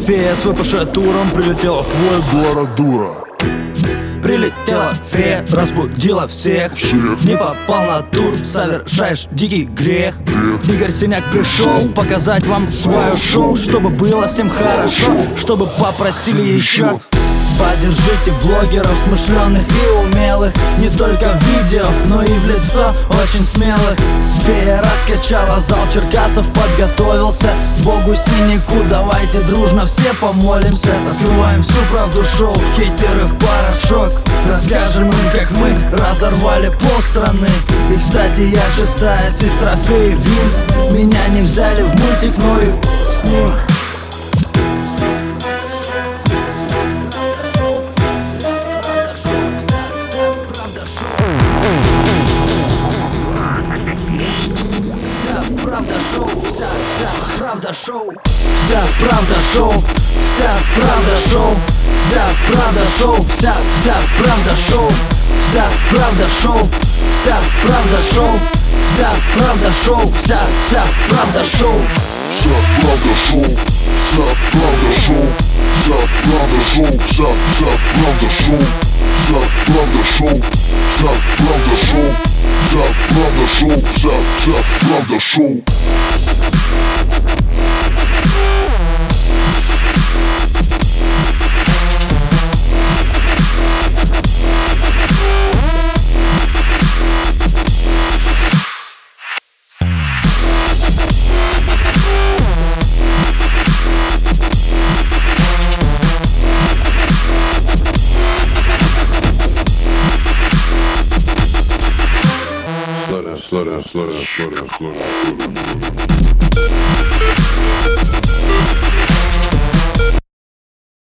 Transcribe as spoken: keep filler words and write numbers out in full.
Фея с выпавшей туром прилетела в твой город, дура. Прилетела фея, разбудила всех. Не попал на тур, совершаешь дикий грех. Игорь Синяк пришел показать вам свое шоу, чтобы было всем хорошо, чтобы попросили еще. Поддержите блогеров смышленых и умелых, не только в видео, но и в лицо очень смелых. Фея раскачала зал, Черкасов подготовился. Богу Синяку давайте дружно все помолимся. Открываем всю правду шоу, хейтеры в порошок. Расскажем им, как мы разорвали полстраны. И, кстати, я шестая сестра феи Винкс. Меня не взяли в мультик, но и с ним. Правда шоу, вся, вся правда шоу, вся правда шоу, вся правда шоу, вся правда шоу, вся, вся правда шоу, вся правда шоу, вся правда шоу, вся правда шоу, вся, вся правда шоу, вся правда шоу, вся правда шоу, вся правда шоу, вся, вся правда шоу, вся правда шоу, вся правда шоу, вся правда шоу, вся, вся правда шоу. Slow down, slow down, slow down, slow down, slow down, slow down.